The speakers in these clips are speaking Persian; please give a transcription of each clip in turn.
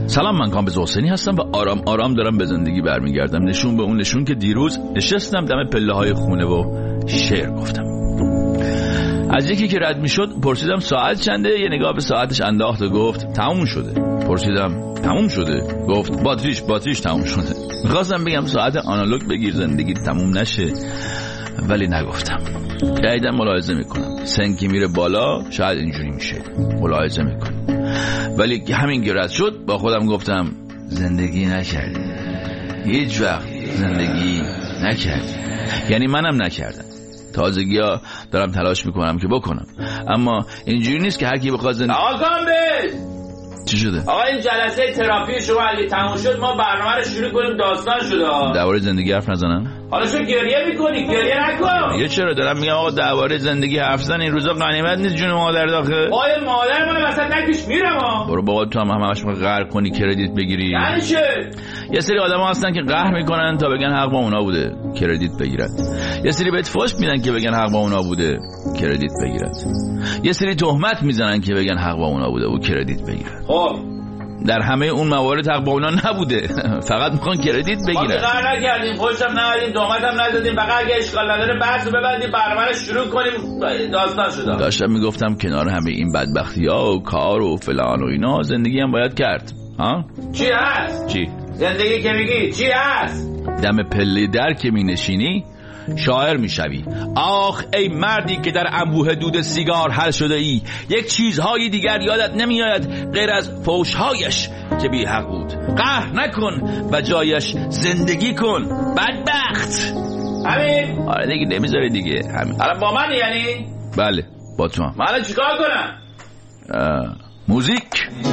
سلام، من کامبیز حسینی هستم و آرام آرام دارم به زندگی برمیگردم. نشون به اون نشون که دیروز نشستم دم پله های خونه و شعر گفتم. از یکی که رد میشد پرسیدم ساعت چنده؟ یه نگاه به ساعتش انداخت و گفت تموم شده. پرسیدم تموم شده؟ گفت باتریش تموم شده. میخواستم بگم ساعت آنالوگ بگیر زندگی تموم نشه، ولی نگفتم. قیدم ملاحظه میکنم سن که میره بالا شاید اینجوری میشه، ملاحظه میکنم. ولی همین که رد شد با خودم گفتم زندگی نکردی، هیچ وقت زندگی نکردی. یعنی منم نکردم. تازگی ها دارم تلاش میکنم که بکنم، اما اینجوری نیست که هر کی بخواد زندگی. چی شده؟ آقا این جلسه تراپی شما اگه تموم شد ما برنامه رو شروع کنیم. داستان شده. درباره زندگی حرف نزنم؟ حالا چون گریه میکنی؟ گریه نکن. یه چرا دارم میگم آقا درباره زندگی حرف زن این روزا غنیمت نیست جون مادر داخل. آیا مادر من وسط نکش میرم ها. برو بابا تو هم همش قهر کنی کردیت بگیری. یعنی چه؟ یه سری آدما هستن که قهر میکنن تا بگن حق با اونا بوده کردیت بگیرن. یه سری بهت فحش میدن که بگن حق با اونا بوده کردیت بگیرن. یه سری تهمت میزنن که بگن حق با اونا بوده و کردیت بگیرن. خب در همه اون موارد حق با اونا نبوده. فقط میخوان کردیت بگیرن. ما قهر نکردیم، خوشم ندادیم، تهمتم نزدیم. فقط اگه اشکال نداره بحث رو ببندیم، برنامه شروع کنیم. داستان شده. داشتم میگفتم کنار همه این بدبختی‌ها و کار و فلان و اینا زندگی هم باید کرد. ها؟ چی هست؟ چی؟ زندگی که میگی چی هست؟ دم پله در که می نشینی شاعر می شوی. آخ ای مردی که در انبوه دود سیگار حل شده ای، یک چیزهای دیگر یادت نمی آید غیر از فوشهایش که بی حق بود. قهر نکن و جایش زندگی کن. بدبخت. همین؟ آره دیگه نمیذاری دیگه همین. الان با من یعنی؟ بله با تو هم. من الان چیکار کنم؟ موزیک.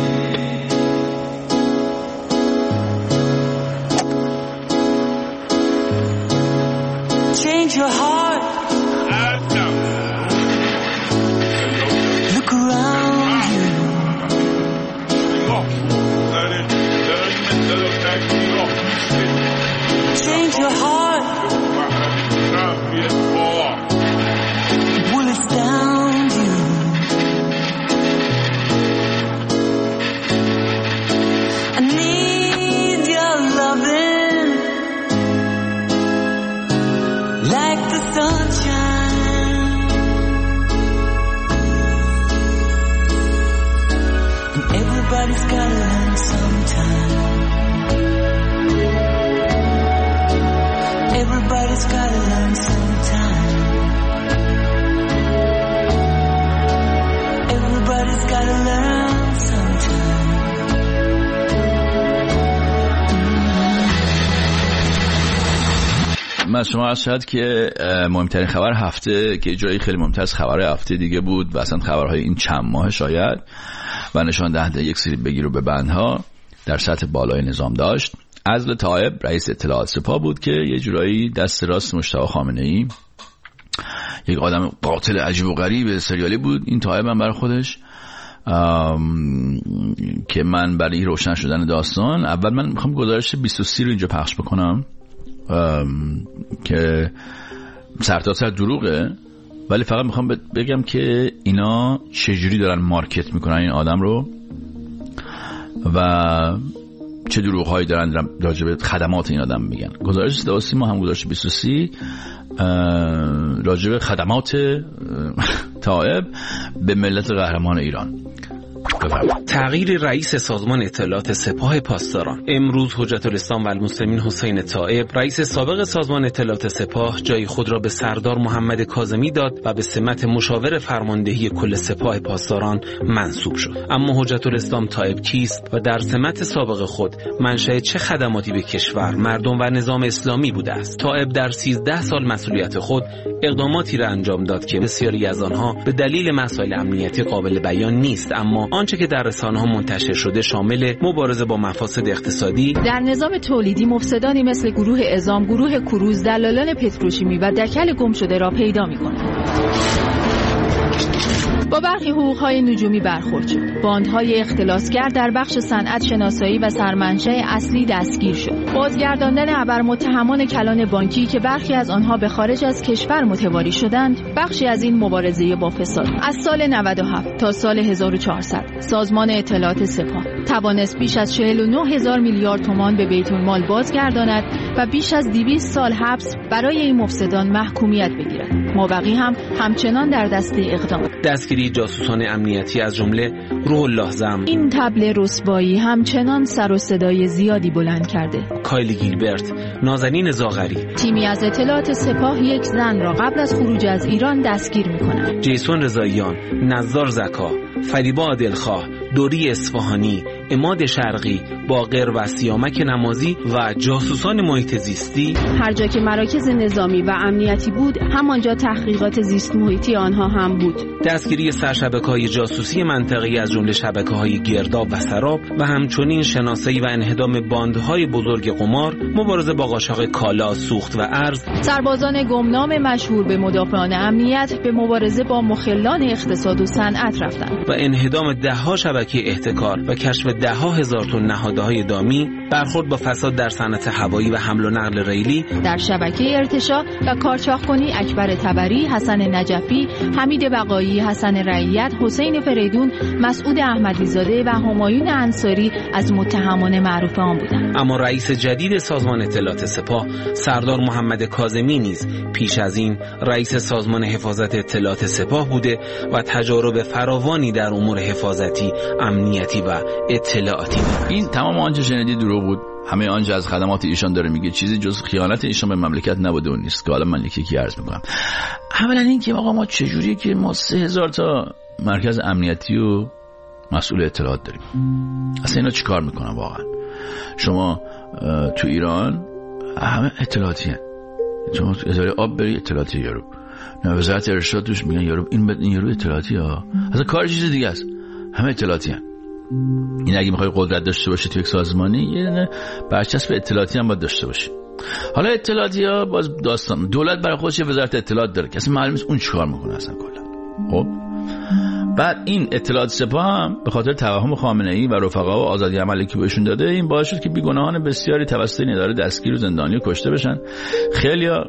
Change your heart. Look around you. Change your heart. Will it astound you? I need your loving. Like the sunshine, and everybody's gotta learn sometime. Everybody's gotta learn sometime. Everybody's gotta learn sometime. من شما عرض شد که مهمترین خبر هفته که جایی خیلی مهمتر از خبر هفته دیگه بود و اصلا خبرهای این چند ماه شاید و نشان دهنده یک سری بگیر و ببندها در سطح بالای نظام داشت. عزل طائب رئیس اطلاعات سپاه بود که یه جورایی دست راست مجتبی خامنه‌ای، یک آدم قاتل عجیب و غریب سریالی بود این طائب هم برای خودش. که من برای روشن شدن داستان اول من میخوام گزارش 23 رو اینجا پخش بکنم که سرتاسر دروغه، ولی فقط میخوام بگم که اینا چجوری دارن مارکت میکنن این آدم رو و چه دروغهایی دارن راجع به خدمات این آدم میگن. گزارش 23 ما هم گزارش 23 راجع به خدمات طائب به ملت قهرمان ایران. تغییر رئیس سازمان اطلاعات سپاه پاسداران. امروز حجت الاسلام و المسلمین حسین طائب رئیس سابق سازمان اطلاعات سپاه جای خود را به سردار محمد کاظمی داد و به سمت مشاور فرماندهی کل سپاه پاسداران منصوب شد. اما حجت الاسلام طائب کیست و در سمت سابق خود منشأ چه خدماتی به کشور، مردم و نظام اسلامی بوده است؟ طائب در 13 سال مسئولیت خود اقداماتی را انجام داد که بسیاری از آنها به دلیل مسائل امنیتی قابل بیان نیست، اما آنچه که در رسانه‌ها منتشر شده شامل مبارزه با مفاسد اقتصادی در نظام تولیدی، مفسدانی مثل گروه اعزام، گروه کروز، دلالان پتروشیمی و دکل گم شده را پیدا می‌کنند. با برخی حقوق‌های نجومی برخورد شد. باندهای اختلاسگر در بخش صنعت شناسایی و سرمنشأ اصلی دستگیر شد. بازگرداندن ابرمتهمان کلان بانکی که برخی از آنها به خارج از کشور متواری شدند، بخشی از این مبارزه با فساد. از سال 97 تا سال 1400 سازمان اطلاعات سپاه توانست بیش از 49,000 میلیارد تومان به بیت المال بازگرداند و بیش از 200 سال حبس برای این مفسدان محکومیت بگیرد. مابقی هم همچنان در دسته اقدام. دستگیری جاسوسان امنیتی از جمله روح الله زم. این طبل رسوایی همچنان سر و صدای زیادی بلند کرده. کایلی گیلبرت، نازنین زاغری. تیمی از اطلاعات سپاه یک زن را قبل از خروج از ایران دستگیر می‌کند. جیسون رضاییان، نزار زکا، فریبا عادلخواه، دوری اصفهانی، عماد شرقی، باقر و سیامک نمازی و جاسوسان محیط زیستی. هر جا که مراکز نظامی و امنیتی بود، همانجا تحقیقات زیست محیطی آنها هم بود. دستگیری سرشبکه‌های جاسوسی منطقه‌ای از جمله شبکه‌های گرداب و سراب و همچنین شناسایی و انهدام باندهای بزرگ قمار، مبارزه با قاچاق کالا، سوخت و ارز. سربازان گمنام مشهور به مدافعان امنیت به مبارزه با مخلان اقتصاد و صنعت رفتند و انهدام ده‌ها شبکه احتکار و کشف ده‌ها هزار تن نهادهای دامی، برخورد با فساد در صنعت هوایی و حمل و نقل ریلی. در شبکه ارتشا و کارچاخ‌کنی اکبر طبری، حسن نجفی، حمید بقایی، حسن رعیت، حسین فریدون، مسعود احمدی‌زاده و همایون انصاری از متهمان معروف آن بودند. اما رئیس جدید سازمان اطلاعات سپاه، سردار محمد کاظمی نیز پیش از این رئیس سازمان حفاظت اطلاعات سپاه بوده و تجارب فراوانی در امور حفاظتی، امنیتی و اطلاعاتی دارد. این تمام آنچه شنیدید دروغ بود. همه آنچه از خدمات ایشان داره میگه چیزی جز خیانت ایشان به مملکت نبوده و نیست که حالا من یکی عرض میکنم. اولا این که آقا ما چجوریه که ما 3000 تا مرکز امنیتی و مسئول اطلاعات داریم؟ اصلا اینا چیکار میکنن واقعا؟ شما تو ایران همه اطلاعاتی هن. شما اداره آب بری اطلاعاتی یارو، وزارت ارشاد توش میگن یارو این یارو اطلاعاتی ها، اصلا کار چیز دیگه است. همه اطلاعاتی هن. این اگه میخوای قدرت داشته باشی تو یک سازمانی، یه دونه برچسب اطلاعاتی هم باید داشته باشی. حالا اطلاعاتی ها باز داستان، دولت برای خودش وزارت اطلاعات داره که اصلا معلوم نیست اون چیکار میکنه اصلا کلا. خب بعد این اطلاعات سپاه هم به خاطر توهم خامنه‌ای و رفقا و آزادی عملی که بهشون داده، این باعث شد که بیگناهان بسیاری توسط این اداره دستگیر و زندانی و کشته بشن. خیلیا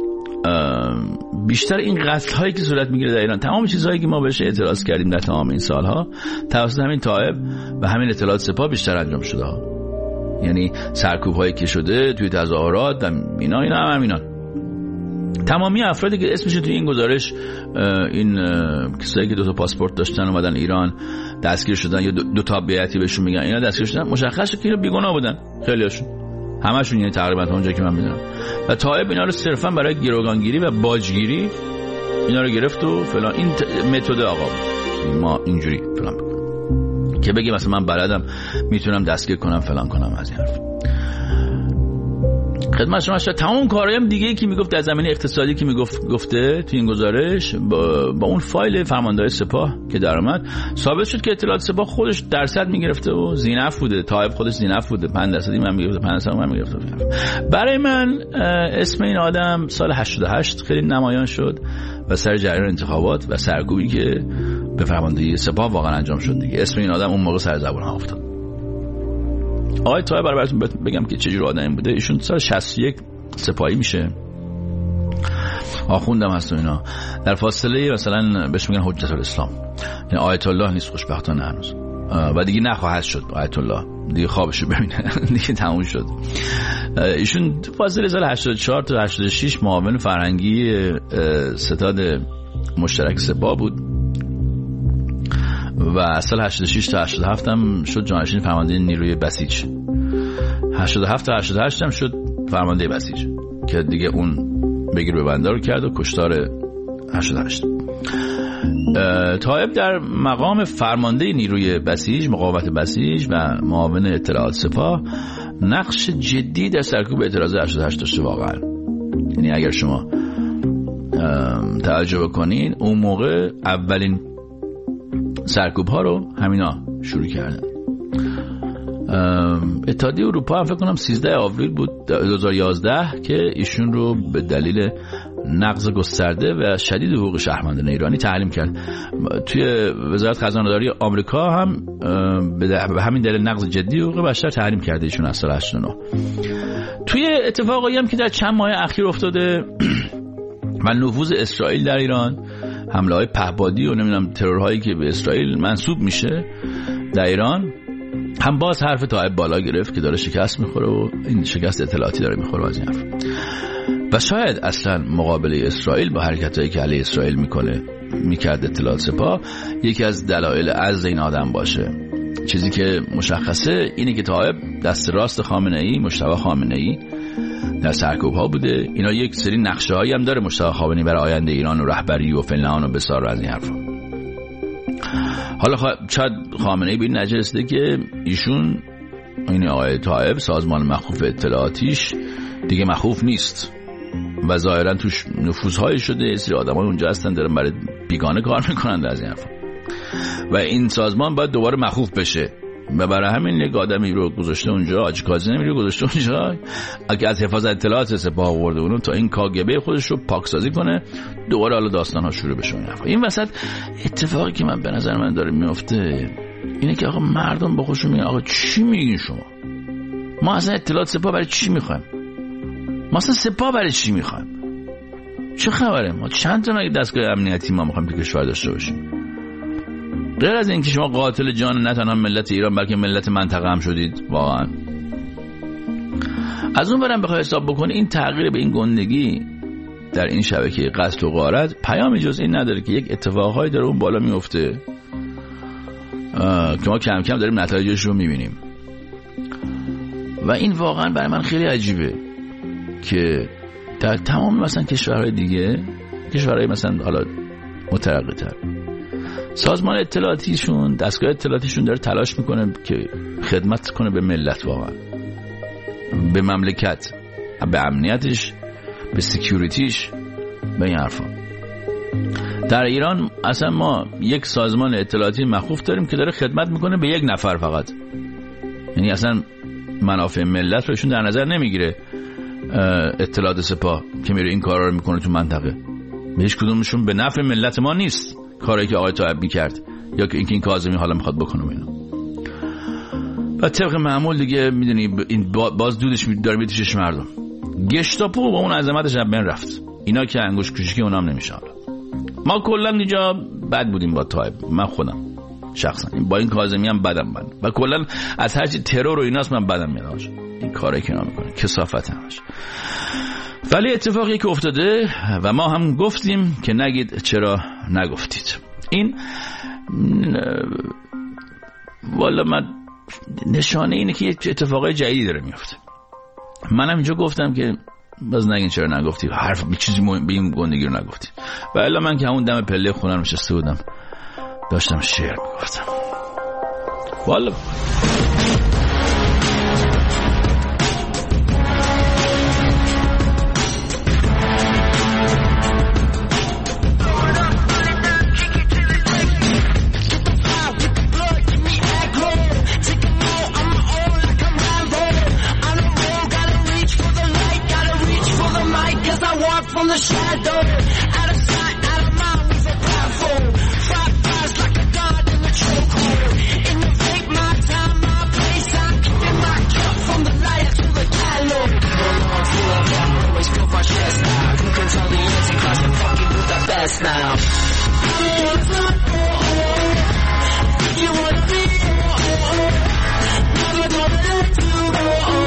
بیشتر این قتل هایی که صورت میگیره در ایران، تمام چیزهایی که ما بهش اعتراض کردیم در تمام این سالها، توسط همین طائب و همین اطلاعات سپاه بیشتر انجام شده ها. یعنی سرکوب هایی که شده توی تظاهرات و اینا هم همینان. تمامی افرادی که اسمشون توی این گزارش، این کسایی که 2 تا پاسپورت داشتن اومدن ایران دستگیر شدن یا 2 تا بیعتی بهشون میگن اینا دستگیر شدن، مشخصه که اینا بیگناه بودن خیلیاشون، همشون، یعنی تقریبا اونجا که من میدونم. و طائب اینا رو صرفا برای گروگانگیری و باجگیری اینا رو گرفت و فلان. این متد آقا ما اینجوری فلان بکنم که بگیم مثلا من بلدم میتونم دستگیر کنم فلان کنم از این حرف. خدمت شما شد تمام کارهایم دیگه که میگفت در زمینه اقتصادی که گفته تو این گزارش با اون فایل فرمانداری سپاه که در اومد ثابت شد که اطلاعات سپاه خودش درصد میگرفته و زینف بوده. طائب خودش زینف بوده، 5% من میگرفته، 5% من میگرفته. برای من اسم این آدم سال 88 خیلی نمایان شد و سر جریان انتخابات و سرکوبی که به فرمانداری سپاه واقعا انجام شد دیگه، اسم این آدم اون موقع سر زبون ها افتاد. آقای طائب براتون بگم که چه جور آدمی بوده. ایشون سال 61 سپاهی میشه، آخوندم هست و اینا. در فاصله مثلا بهش میگن حجت الاسلام، یعنی آیت الله نیست خوشبختانه هنوز و دیگه نخواهد شد آیت الله، دیگه خوابشو ببینه دیگه تموم شد. ایشون فاصله سال 84 تا 86 معاون فرهنگی ستاد مشترک سپاه بود و سال 86 تا 87 هم شد جانشین فرمانده نیروی بسیج. 87 تا 88 هم شد فرمانده بسیج که دیگه اون بگیر به بنده رو کرد و کشتار 88. طائب در مقام فرمانده نیروی بسیج، مقاومت بسیج و معاون اطلاعات سپاه نقش جدی در سرکوب اعتراض 88 داشته واقعا. یعنی اگر شما توجه بکنین اون موقع اولین سرکوب ها رو همینا شروع کردن. اتحادیه اروپا هم فکر کنم 13 آوریل بود 2011 که ایشون رو به دلیل نقض گسترده و شدید حقوق شهروندان ایرانی تحریم کرد. توی وزارت خزانه‌داری آمریکا هم به همین دلیل نقض جدی حقوق بشر تحریم کرده ایشون از سال 89. توی اتفاقایی هم که در چند ماه اخیر افتاده و نفوذ اسرائیل در ایران، حمله‌های پهپادی و نمیدونم ترورهایی که به اسرائیل منسوب میشه در ایران، هم باز حرف طائب بالا گرفت که داره شکست میخوره و این شکست اطلاعاتی داره میخوره از این حرف. و شاید اصلا مقابله اسرائیل با حرکتایی که علیه اسرائیل میکرد اطلاعات سپاه یکی از دلایل عزل این آدم باشه. چیزی که مشخصه اینه که طائب دست راست خامنه‌ای، مجتبی خامنه‌ای در سرکوب ها بوده. اینا یک سری نقشه هایی هم داره مجتبی خامنه‌ای برای آینده ایران و رهبری و فلان و بسار از این حرفا. حالا شاید خامنه‌ای به این نتیجه رسیده که ایشون، این آقای طائب، سازمان مخوف اطلاعاتیش دیگه مخوف نیست و ظاهرا توش نفوذهایی شده، یه سری آدمای اونجا هستن دارن برای بیگانه کار میکنن از این حرفا و این سازمان باید دوباره مخوف بشه و برای همین یک آدمی رو گذاشته اونجا، حاجی کاظمی رو گذاشته اونجا که از حفاظت اطلاعات سپاه آورده اونو تا این کاگبه خودش رو پاکسازی کنه، دوباره حالا داستان‌ها شروع بشه. این وسط اتفاقی که من به نظر من داره میفته اینه که آقا مردم با خودشون میگن آقا چی میگین شما؟ ما اصلا اطلاعات سپاه برای چی میخوایم؟ ما اصلا سپاه برای چی میخوایم؟ چه خبره؟ ما چند تا دستگاه امنیتی ما میخوایم تو کشور داشته باشیم؟ غیر از این که شما قاتل جان نه تنها ملت ایران بلکه ملت منطقه هم شدید واقعا. از اون برم بخوای حساب بکنی این تغییر به این گندگی در این شبکه قتل و غارت پیامی جز این نداره که یک اتفاقهایی داره اون بالا میفته که ما کم کم داریم نتایجش رو میبینیم و این واقعا برای من خیلی عجیبه که در تمام مثلا کشورهای دیگه، کشورهای مثلا حالا مترقی تر، سازمان اطلاعاتیشون، دستگاه اطلاعاتیشون داره تلاش میکنه که خدمت کنه به ملت، واقعا به مملکت، به امنیتش، به سکیوریتیش، به این حرفا. در ایران اصلا ما یک سازمان اطلاعاتی مخوف داریم که داره خدمت میکنه به یک نفر فقط، یعنی اصلا منافع ملت رو ایشون در نظر نمیگیره. اطلاعات سپاه که میره این کارا رو میکنه تو منطقه، به هیچ کدومشون به نفع ملت ما نیست کاری که آقای طائب میکرد یا که این کاظمی حالا میخواد بکنه اینا. و طبق معمول دیگه میدونی این باز دودش داره میتیشش مردم. گشتاپو با اون عظمتش از بین رفت، اینا که انگوش کوچیکی اونام نمیشه. ما کلا اینجا بد بودیم با طائب، من خودم شخصا با این کاظمی هم بدم من و کلا از هر چی ترور و ایناست من بدم میاد این کاری که اینا میکنه، کثافت همش. ولی اتفاقی که افتاده و ما هم گفتیم که نگید چرا نگفتید. این والا من نشانه اینه که یک اتفاقای جدیدی داره میفته. منم اینجا گفتم که باز نگین چرا نگفتید، حرف به چیزی به این گندگی رو نگفتید. و الا من که همون دم پله خونم نشسته بودم داشتم شعر میگفتم. والا from the shadow, out of sight, out of mind, we so powerful. Fight fires like a god in the chokehold. In the fake, my time, my place, I'm keeping my cup from the light to the gallows. Always feel my chest now. You control the anti-Christ and fucking do the best now. You wanna be, never gonna let you go.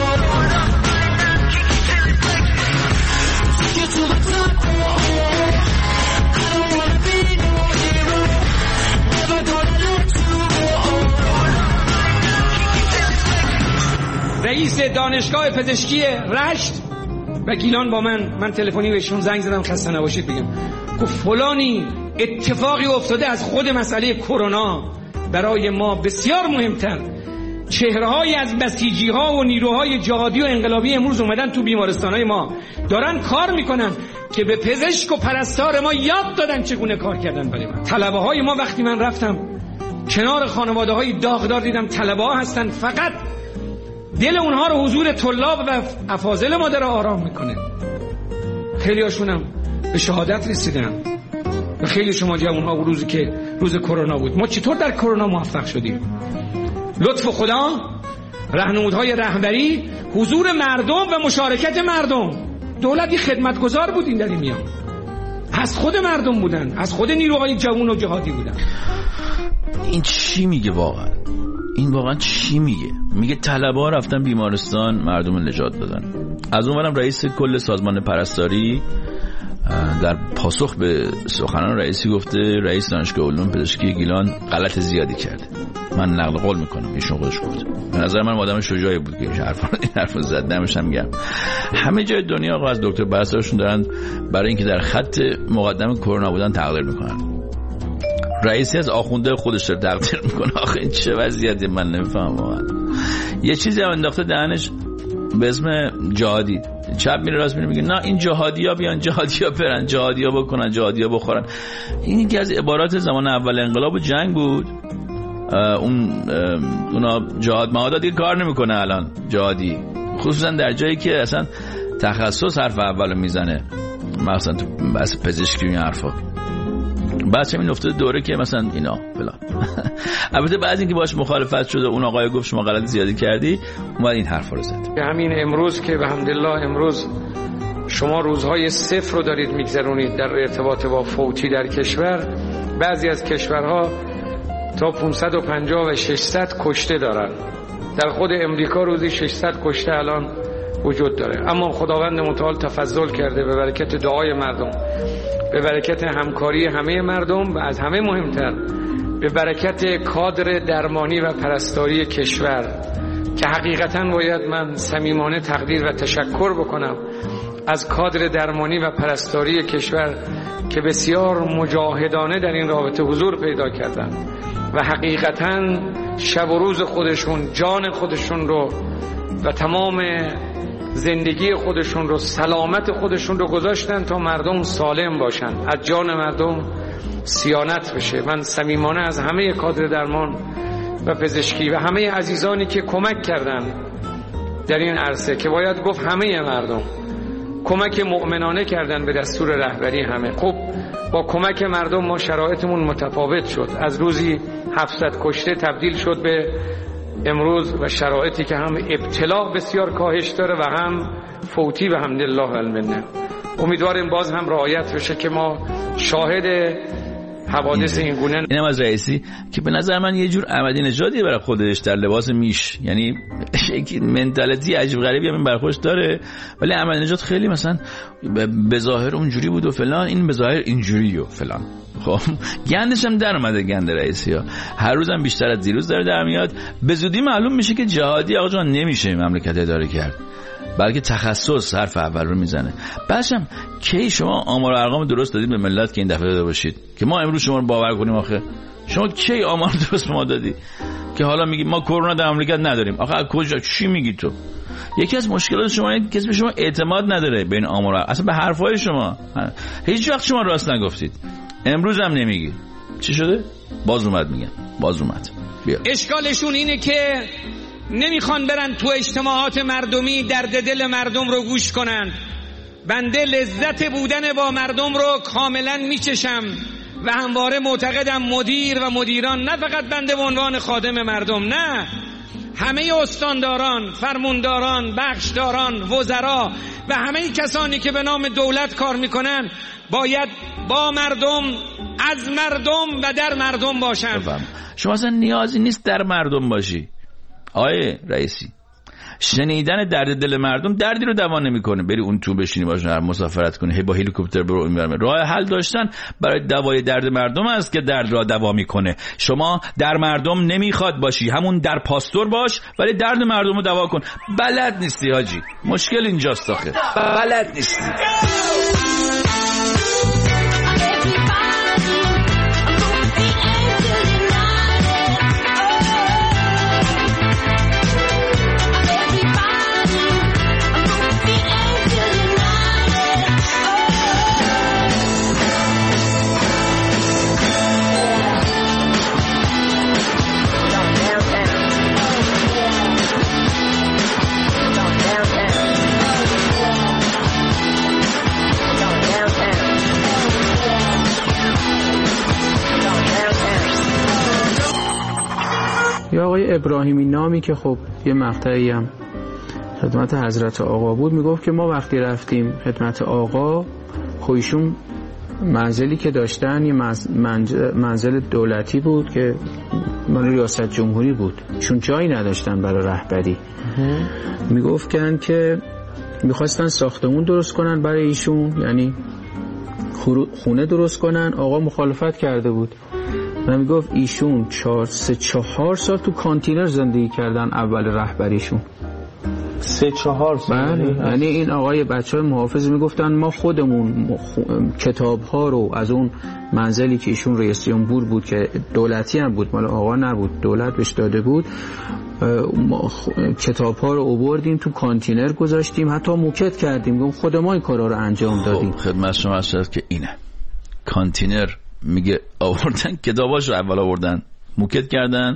رئیس دانشگاه پزشکی رشت و گیلان با من تلفنی بهشون زنگ زدم خسته نباشید بگم، گفت فلانی اتفاقی افتاده از خود مسئله کرونا برای ما بسیار مهمتر. چهره‌های از بسیجی‌ها و نیروهای جهادی و انقلابی امروز اومدن تو بیمارستان‌های ما دارن کار میکنن که به پزشک و پرستار ما یاد دادن چگونه کار کردن برای ما. طلبه‌های ما وقتی من رفتم کنار خانواده‌های داغدار دیدم طلبه‌ها هستن، فقط دل اونها رو حضور طلاب و افاضل ما داره آرام میکنه. خیلی هاشونم به شهادت رسیدن و خیلی شما جوان‌ها روزی که روز کرونا بود. ما چطور در کرونا موفق شدیم؟ لطف خدا، راهنمودهای رهبری، حضور مردم و مشارکت مردم. دولتی خدمتگزار بودین در این میان، از خود مردم بودن، از خود نیروهای جوان و جهادی بودن. این چی میگه واقعا؟ این واقعا چی میگه؟ میگه طلبه‌ها رفتن بیمارستان مردم نجات دادن. از اونورم رئیس کل سازمان پرستاری در پاسخ به سخنان رئیسی گفته رئیس دانشگاه علوم پزشکی گیلان غلط زیادی کرده. من نقل قول میکنم، ایشون خودش گفت. به نظر من آدم شجاعی بود که این حرفو زد. دمش هم گرم. همه جای دنیا آقا از دکتر پرستارشون دارن برای اینکه در خط مقدم کرونا بودن تقدیر میکنن. رئیسی از آخونده خودش رو تقدیر میکنه. آخه این چه وضعیتی؟ من نمیفهمم واقعا. یه چیزی هم انداخته دهنش به اسم جهادی. چپ میره راست میره میگه نه این جهادیا بیان، جهادیا برن، جهادیا بکنن، جهادیا بخورن. این یکی از عبارات زمان اول انقلاب و جنگ بود. اونا جهاد معادا دیگه کار نمیکنه الان جهادی، خصوصا در جایی که اصلا تخصص حرف اولو میزنه، مثلا تو بحث پزشکی و این حرفا. بعد همین افتاده دوره که مثلا اینا فلان. البته بعد اینکه باش مخالفت شده اون آقای گفت شما غلط زیادی کردی، اومد این حرفا رو زد. همین امروز که به حمدالله امروز شما روزهای صفر رو دارید میگذرونید در ارتباط با فوتی در کشور. بعضی از کشورها تا 550 و 600 کشته دارن. در خود امریکا روزی 600 کشته الان وجود داره. اما خداوند متعال تفضل کرده به برکت دعای مردم، به برکت همکاری همه مردم و از همه مهمتر به برکت کادر درمانی و پرستاری کشور که حقیقتاً باید من صمیمانه تقدیر و تشکر بکنم از کادر درمانی و پرستاری کشور که بسیار مجاهدانه در این رابطه حضور پیدا کردن و حقیقتاً شب و روز خودشون، جان خودشون رو و تمام زندگی خودشون رو، سلامت خودشون رو گذاشتن تا مردم سالم باشن، از جان مردم صیانت بشه. من صمیمانه از همه کادر درمان و پزشکی و همه عزیزانی که کمک کردن در این عرصه، که باید گفت همه مردم کمک مؤمنانه کردن به دستور رهبری همه. خب با کمک مردم ما شرایطمون متفاوت شد، از روزی 700 کشته تبدیل شد به امروز و شرایطی که هم ابتلا بسیار کاهش داره و هم فوتی و حمدالله المنه. امیدواریم باز هم رعایت بشه که ما شاهد حوادث این گونه. اینم از رئیسی که به نظر من یه جور احمدی نژادی برای خودش در لباس میش، یعنی منتالیتی عجیب غریبی هم برخوش داره، ولی احمدی نژاد خیلی مثلا به ظاهر اونجوری بود و فلان، این به ظاهر اینجوری و فلان. خب گندش هم در اومده، گند رئیسی ها هر روزم بیشتر از دیروز داره در میاد. به زودی معلوم میشه که جهادی آقا جان نمیشه مملکت اداره کرد، بلکه تخصص حرف اول رو میزنه. بعدم کی شما آمار و ارقام درست دادید به ملت که این دفعه داده باشید که ما امروز شما رو باور کنیم؟ آخه شما کی آمار درست به ما دادی که حالا میگی ما کرونا در مملکت نداریم؟ آخه از کجا؟ چی میگی تو؟ یکی از مشکلات شما اینه که کسی به شما اعتماد نداره به این آمار، اصلا به حرفای شما. هیچ وقت شما راست نگفتید، امروز هم نمیگی. چی شده؟ باز اومد میگن، باز اومد. بیا. اشکالشون اینه که نمیخوان برن تو اجتماعات مردمی درد دل مردم رو گوش کنن. بنده لذت بودن با مردم رو کاملا میچشم و همواره معتقدم مدیر و مدیران، نه فقط بنده به عنوان خادم مردم، نه، همه استانداران، فرمانداران، بخشداران، وزرا و همه کسانی که به نام دولت کار میکنن باید با مردم، از مردم و در مردم باشن. شما اصلا نیازی نیست در مردم باشی آقای رئیسی. شنیدن درد دل مردم دردی رو دوا نمیکنه. بری اون تو بشینی باشون، مسافرت کنی، هی با هلیکوپتر برو این برم. راه حل داشتن برای دوای درد مردم است که درد را دوا میکنه. شما در مردم نمیخواد باشی، همون در پاستور باش ولی درد مردم رو دوا کن. بلد نیستی حاجی، مشکل اینجاست آخه، بلد نیستی. یا آقای ابراهیمی نامی که خب یه مقطعی هم خدمت حضرت آقا بود، میگفت که ما وقتی رفتیم خدمت آقا، خودشون منزلی که داشتن یه منزل دولتی بود که مال ریاست جمهوری بود، چون جایی نداشتن برای رهبری. میگفتن که میخواستن ساختمون درست کنن برای ایشون، یعنی خونه درست کنن. آقا مخالفت کرده بود و میگفت ایشون 4 سال تو کانتینر زندگی کردن اول رهبریشون. 3-4 سال. یعنی این آقای بچه‌های محافظ میگفتن ما خودمون کتاب‌ها رو از اون منزلی که ایشون رئیس جمهور بود که دولتی هم بود، مال آقا نبود، دولت بهش داده بود، کتاب‌ها رو آوردیم تو کانتینر گذاشتیم، حتی موکت کردیم، خود ما این کارا رو انجام دادیم. خدمت شما عرض که اینه کانتینر، میگه آوردن کتاباشو اول آوردن موکت کردن،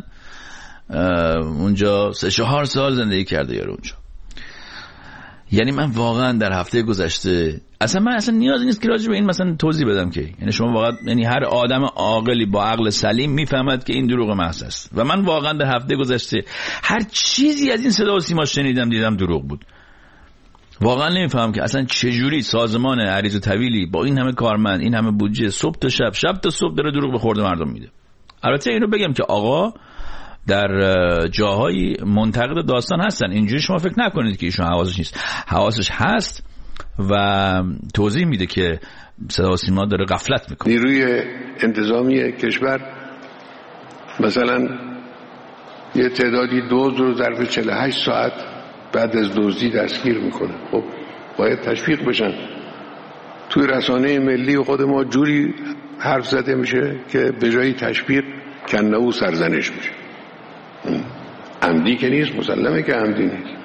اونجا 3-4 سال زندگی کرده یارو اونجا. یعنی من واقعا در هفته گذشته اصلا نیازی نیست که راجع به این مثلا توضیح بدم که، یعنی شما واقعا، یعنی هر آدم عاقلی با عقل سلیم میفهمد که این دروغ محض است. و من واقعا در هفته گذشته هر چیزی از این صدا و سیما شنیدم دیدم دروغ بود. واقعا نمیفهم که اصلا چجوری سازمان عریض و طویلی با این همه کارمند، این همه بودجه، صبح تا شب تا صبح داره دروغ به خورد مردم میده. البته اینو بگم که آقا در جاهای منتقد داستان هستن، اینجوری شما فکر نکنید که ایشون حواسش نیست، حواسش هست و توضیح میده که صدا و سیما داره غفلت میکنه. نیروی انتظامی کشور مثلا یه تعدادی دزد رو ظرف 48 ساعت بعد از دزدی دستگیر میکنه. خب باید تشویق بشن. توی رسانه ملی خود ما جوری حرف زده میشه که به جای تشویق کنه و سرزنش میشه. عمدی که نیست، مسلمه که عمدی نیست،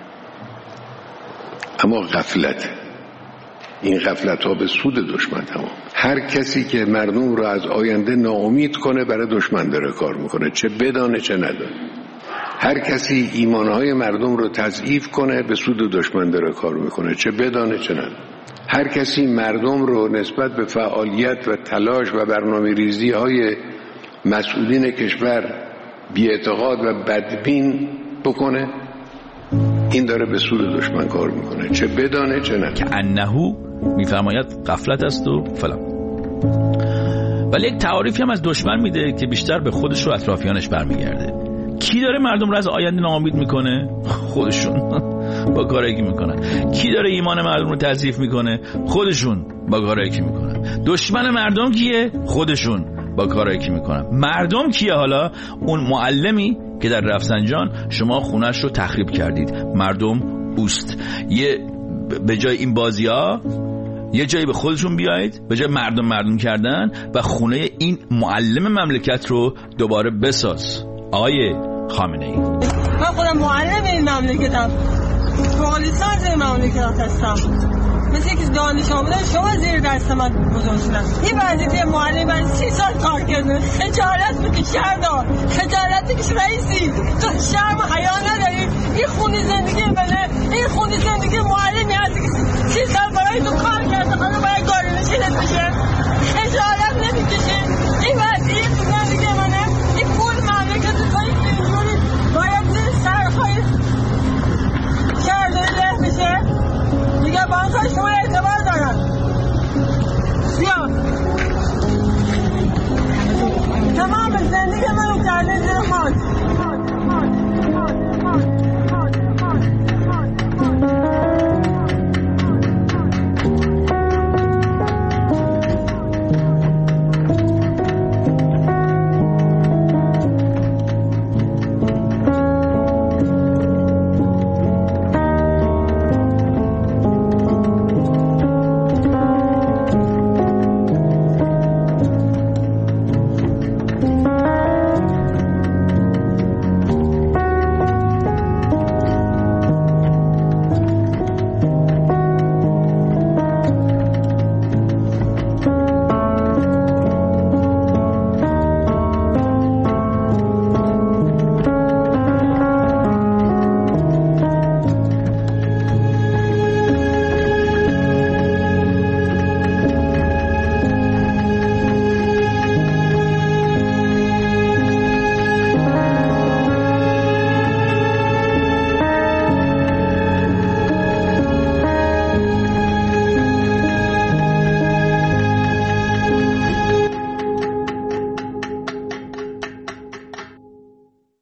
اما غفلت، این غفلت ها به سود دشمن تمام. هر کسی که مردم رو از آینده ناامید کنه برای دشمن داره کار میکنه، چه بدانه چه ندانه. هر کسی ایمانهای مردم رو تضعیف کنه به سود دشمن داره کار میکنه، چه بدانه چه ندانه. هر کسی مردم رو نسبت به فعالیت و تلاش و برنامه ریزی های مسئولین کشور بی‌اعتقاد و بدبین بکنه، این داره به سود دشمن کار میکنه، چه بدانه چه ندانه. که انهو میفرماید غفلت است و فلان. ولی یک تعاریفی هم از دشمن میده که بیشتر به خودش و اطرافیانش برمیگرده. کی داره مردم رو از آینده ناامید میکنه؟ خودشون با کارایی که میکنن. کی داره ایمان مردم رو تضعیف میکنه؟ خودشون با کارایی که میکنن. دشمن مردم کیه؟ خودشون با کارایی که میکنن. مردم کیه حالا؟ اون معلمی که در رفسنجان شما خونش رو تخریب کردید، مردم اوست. به جای این بازی ها یه جایی به خودشون بیایید، به جای مردم کردن و خونه این معلم مملکت رو دوباره بساز. آقای خامنه ای، من خودم معلم این مملکتم، فوق لیسانس این مملکت هستم، مثل که دانش آموزان شما زیر دست من گذاشتن. این وظیفه معلم من 30 سال کار کرده، خجالت بکش شهردار، خجالت بکش رئیسی، تو شرم و حیا نداری؟ این خونی زندگی بله، این خونی زندگی معلم